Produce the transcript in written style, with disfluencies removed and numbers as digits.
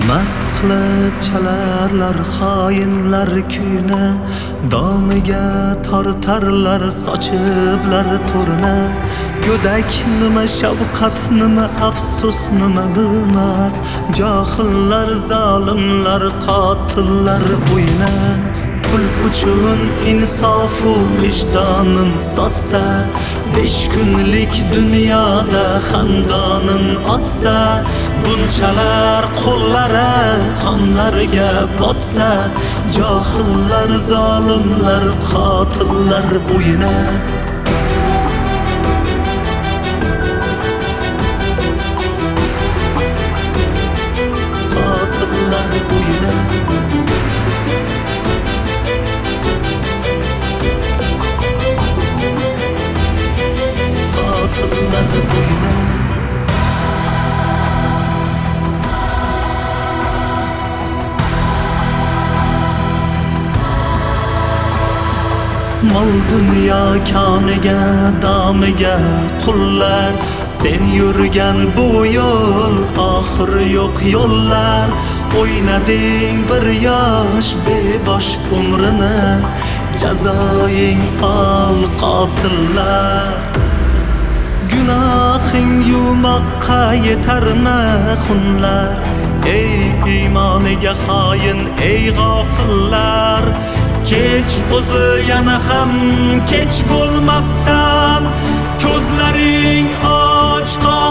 Mast qilib chalarlar xoinlar kuyni, domiga tortarlar sochiblar to'rni. Go'dak nima, shafqat nima, afsus nima bilmas, johillar, zolimlar, qotillar uyni. Pul uchun insofu vijdonin sotsa, 5 kunlik dunyoda xandonin otsa, bunchalar qo'llari qonlarga botsa, johillar, zolimlar, qotillar uyini. Qotillar uyini. Qotillar uyini. Mol dunyo koniga, domiga qullar, sen yurgan bu yo'l oxiri yo'q yo'llar. O'ynading bir yosh bebosh umrini, jazoing ol qotillar. Gunohing yumoqqa yetarmi xunlar, ey iymoniga xoin, ey g'ofillar. Kech o'zi yana ham kech bo'lmasdan, ko'zlaring och